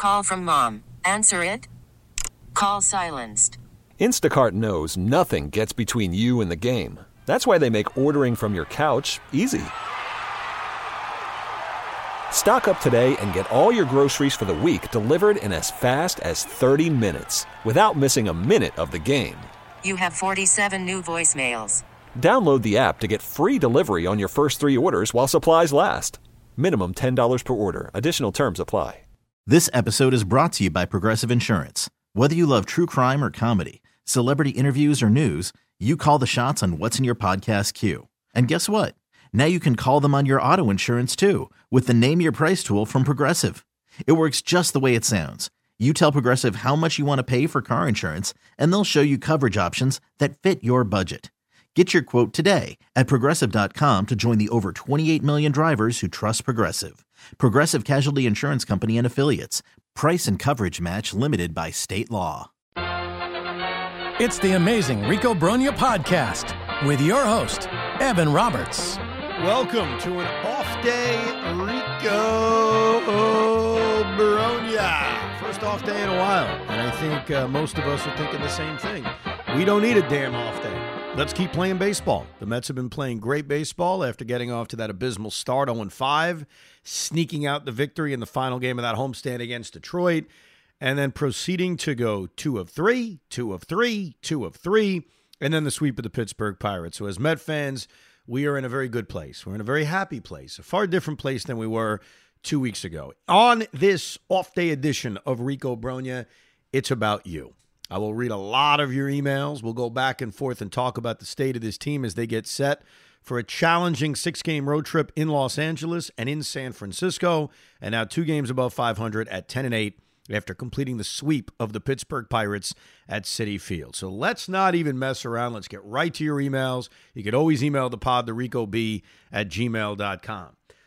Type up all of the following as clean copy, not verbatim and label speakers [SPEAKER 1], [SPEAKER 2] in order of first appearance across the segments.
[SPEAKER 1] Call from mom. Answer it. Call silenced.
[SPEAKER 2] Instacart knows nothing gets between you and the game. That's why they make ordering from your couch easy. Stock up today and get all your groceries for the week delivered in as fast as 30 minutes without missing a minute of the game.
[SPEAKER 1] You have 47 new voicemails.
[SPEAKER 2] Download the app to get free delivery on your first 3 orders while supplies last. Minimum $10 per order. Additional terms apply.
[SPEAKER 3] This episode is brought to you by Progressive Insurance. Whether you love true crime or comedy, celebrity interviews or news, you call the shots on what's in your podcast queue. And guess what? Now you can call them on your auto insurance too with the Name Your Price tool from Progressive. It works just the way it sounds. You tell Progressive how much you want to pay for car insurance, and they'll show you coverage options that fit your budget. Get your quote today at Progressive.com to join the over 28 million drivers who trust Progressive. Progressive Casualty Insurance Company and Affiliates. Price and coverage match limited by state law.
[SPEAKER 4] It's the amazing Rico Brogna podcast with your host, Evan Roberts.
[SPEAKER 5] Welcome to an off day, Rico Brogna. First off day in a while, and I think most of us are thinking the same thing. We don't need a damn off day. Let's keep playing baseball. The Mets have been playing great baseball after getting off to that abysmal start 0-5, sneaking out the victory in the final game of that homestand against Detroit, and then proceeding to go 2 of 3, 2 of 3, 2 of 3, and then the sweep of the Pittsburgh Pirates. So as Met fans, we are in a very good place. We're in a very happy place, a far different place than we were 2 weeks ago. On this off-day edition of Rico Brogna, it's about you. I will read a lot of your emails. We'll go back and forth and talk about the state of this team as they get set for a challenging 6-game road trip in Los Angeles and in San Francisco, and now 2 games above 500 at 10-8 after completing the sweep of the Pittsburgh Pirates at Citi Field. So let's not even mess around. Let's get right to your emails. You can always email the pod to ricob@gmail.com.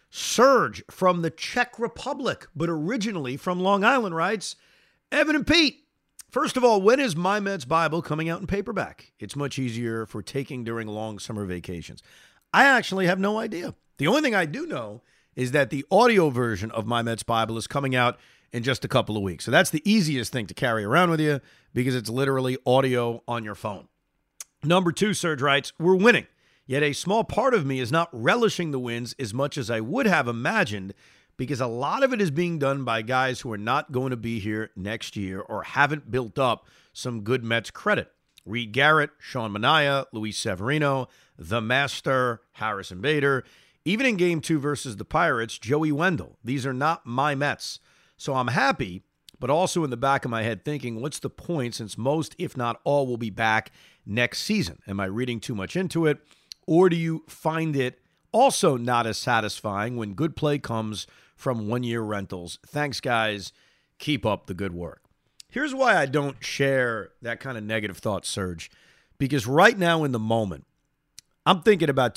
[SPEAKER 5] Serge from the Czech Republic, but originally from Long Island, writes, Evan and Pete, first of all, when is My Mets Bible coming out in paperback? It's much easier for taking during long summer vacations. I actually have no idea. The only thing I do know is that the audio version of My Mets Bible is coming out in just a couple of weeks. So that's the easiest thing to carry around with you because it's literally audio on your phone. Number 2, Serge writes, we're winning, yet a small part of me is not relishing the wins as much as I would have imagined because a lot of it is being done by guys who are not going to be here next year or haven't built up some good Mets credit. Reed Garrett, Sean Manaea, Luis Severino, The Master, Harrison Bader. Even in Game 2 versus the Pirates, Joey Wendell. These are not my Mets. So I'm happy, but also in the back of my head thinking, what's the point since most, if not all, will be back next season? Am I reading too much into it? Or do you find it also not as satisfying when good play comes from one-year rentals? Thanks, guys. Keep up the good work. Here's why I don't share that kind of negative thought, Serge. Because right now in the moment, I'm thinking about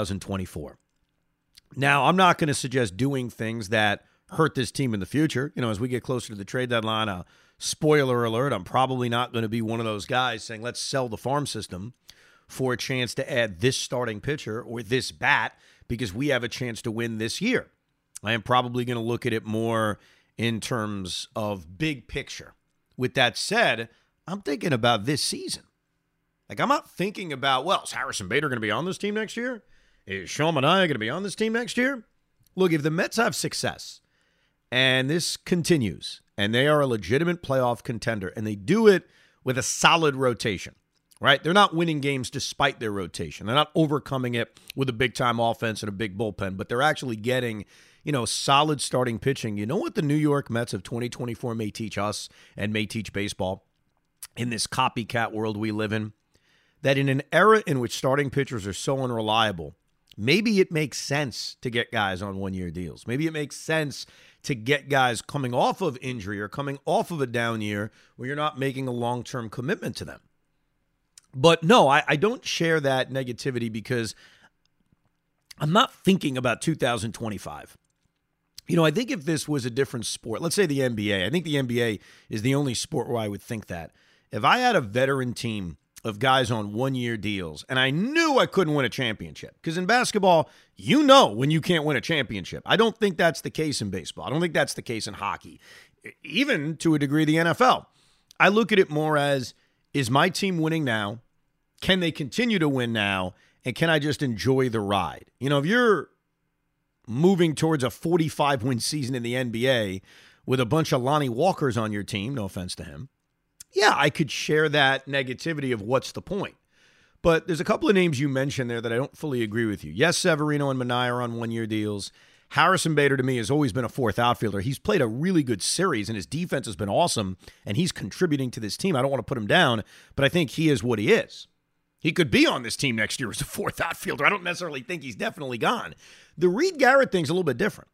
[SPEAKER 5] 2024. Now, I'm not going to suggest doing things that hurt this team in the future. You know, as we get closer to the trade deadline, spoiler alert, I'm probably not going to be one of those guys saying, let's sell the farm system for a chance to add this starting pitcher or this bat because we have a chance to win this year. I am probably going to look at it more in terms of big picture. With that said, I'm thinking about this season. Like, I'm not thinking about, well, is Harrison Bader going to be on this team next year? Is Sean Manaea going to be on this team next year? Look, if the Mets have success and this continues and they are a legitimate playoff contender and they do it with a solid rotation, right? They're not winning games despite their rotation. They're not overcoming it with a big-time offense and a big bullpen, but they're actually getting, solid starting pitching. You know what the New York Mets of 2024 may teach us and may teach baseball in this copycat world we live in? That in an era in which starting pitchers are so unreliable, maybe it makes sense to get guys on one-year deals. Maybe it makes sense to get guys coming off of injury or coming off of a down year where you're not making a long-term commitment to them. But no, I don't share that negativity because I'm not thinking about 2025. I think if this was a different sport, let's say the NBA, I think the NBA is the only sport where I would think that. If I had a veteran team of guys on one-year deals, and I knew I couldn't win a championship, because in basketball, when you can't win a championship. I don't think that's the case in baseball. I don't think that's the case in hockey. even to a degree the NFL. I look at it more as, is my team winning now? Can they continue to win now? And can I just enjoy the ride? You know, if you're moving towards a 45-win season in the NBA with a bunch of Lonnie Walkers on your team, no offense to him, yeah, I could share that negativity of what's the point. But there's a couple of names you mentioned there that I don't fully agree with you. Yes, Severino and Minaya are on one-year deals. Harrison Bader, to me, has always been a fourth outfielder. He's played a really good series, and his defense has been awesome, and he's contributing to this team. I don't want to put him down, but I think he is what he is. He could be on this team next year as a fourth outfielder. I don't necessarily think he's definitely gone. The Reed Garrett thing's a little bit different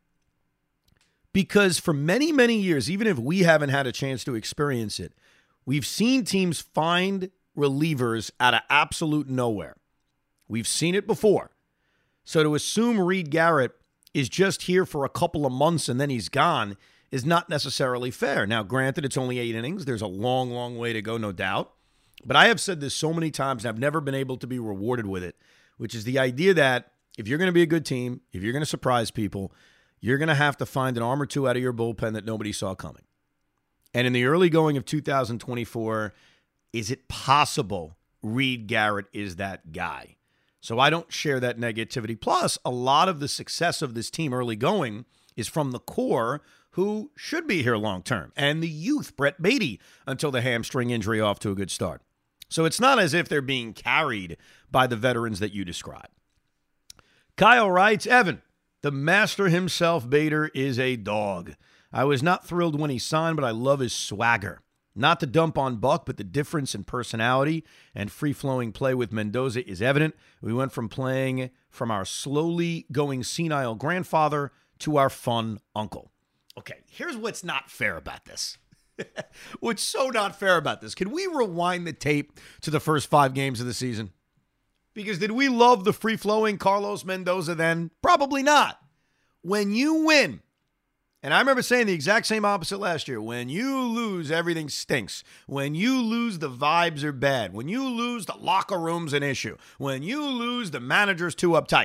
[SPEAKER 5] because for many, many years, even if we haven't had a chance to experience it, we've seen teams find relievers out of absolute nowhere. We've seen it before. So to assume Reed Garrett is just here for a couple of months and then he's gone is not necessarily fair. Now, granted, it's only 8 innings. There's a long, long way to go, no doubt. But I have said this so many times, and I've never been able to be rewarded with it, which is the idea that if you're going to be a good team, if you're going to surprise people, you're going to have to find an arm or two out of your bullpen that nobody saw coming. And in the early going of 2024, is it possible Reed Garrett is that guy? So I don't share that negativity. Plus, a lot of the success of this team early going is from the core who should be here long term, and the youth, Brett Beatty, until the hamstring injury off to a good start. So it's not as if they're being carried by the veterans that you describe. Kyle writes, Evan, the master himself, Bader, is a dog. I was not thrilled when he signed, but I love his swagger. Not to dump on Buck, but the difference in personality and free-flowing play with Mendoza is evident. We went from playing from our slowly going senile grandfather to our fun uncle. Okay, here's what's not fair about this. What's so not fair about this? Can we rewind the tape to the first 5 games of the season? Because did we love the free-flowing Carlos Mendoza then? Probably not. When you win, and I remember saying the exact same opposite last year, when you lose, everything stinks. When you lose, the vibes are bad. When you lose, the locker room's an issue. When you lose, the manager's too uptight.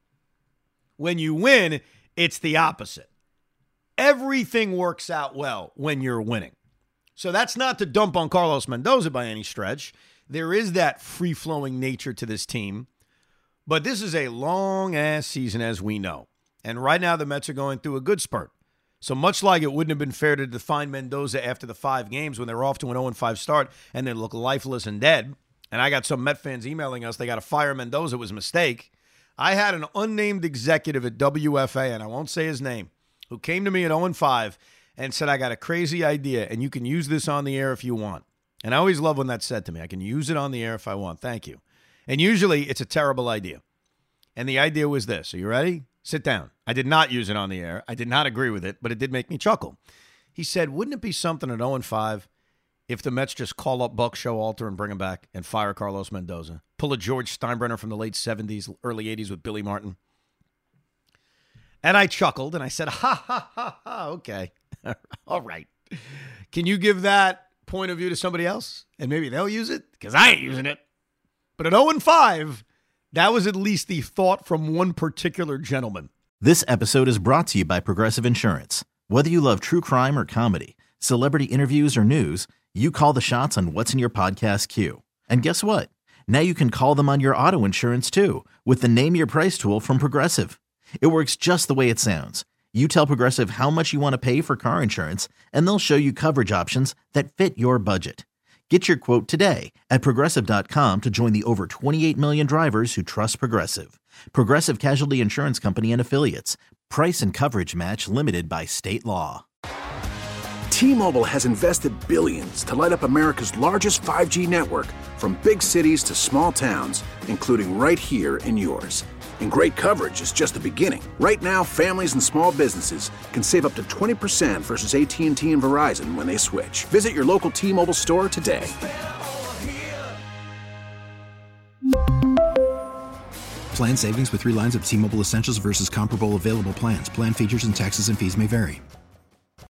[SPEAKER 5] When you win, it's the opposite. Everything works out well when you're winning. So that's not to dump on Carlos Mendoza by any stretch. There is that free-flowing nature to this team. But this is a long-ass season, as we know. And right now, the Mets are going through a good spurt. So much like it wouldn't have been fair to define Mendoza after the 5 games when they're off to an 0-5 start and they look lifeless and dead, and I got some Met fans emailing us, they got to fire Mendoza, it was a mistake. I had an unnamed executive at WFA, and I won't say his name, who came to me at 0-5 and said, I got a crazy idea, and you can use this on the air if you want. And I always love when that's said to me. I can use it on the air if I want. Thank you. And usually it's a terrible idea. And the idea was this. Are you ready? Sit down. I did not use it on the air. I did not agree with it, but it did make me chuckle. He said, wouldn't it be something at 0-5 if the Mets just call up Buck Showalter and bring him back and fire Carlos Mendoza? Pull a George Steinbrenner from the late 70s, early 80s with Billy Martin. And I chuckled and I said, ha, ha, ha, ha, okay. All right. Can you give that point of view to somebody else? And maybe they'll use it because I ain't using it. But at 0-5, that was at least the thought from one particular gentleman.
[SPEAKER 3] This episode is brought to you by Progressive Insurance. Whether you love true crime or comedy, celebrity interviews or news, you call the shots on what's in your podcast queue. And guess what? Now you can call them on your auto insurance too with the Name Your Price tool from Progressive. It works just the way it sounds. You tell Progressive how much you want to pay for car insurance, and they'll show you coverage options that fit your budget. Get your quote today at Progressive.com to join the over 28 million drivers who trust Progressive. Progressive Casualty Insurance Company and Affiliates. Price and coverage match limited by state law.
[SPEAKER 6] T-Mobile has invested billions to light up America's largest 5G network, from big cities to small towns, including right here in yours. And great coverage is just the beginning. Right now, families and small businesses can save up to 20% versus AT&T and Verizon when they switch. Visit your local T-Mobile store today.
[SPEAKER 7] Plan savings with 3 lines of T-Mobile Essentials versus comparable available plans. Plan features and taxes and fees may vary.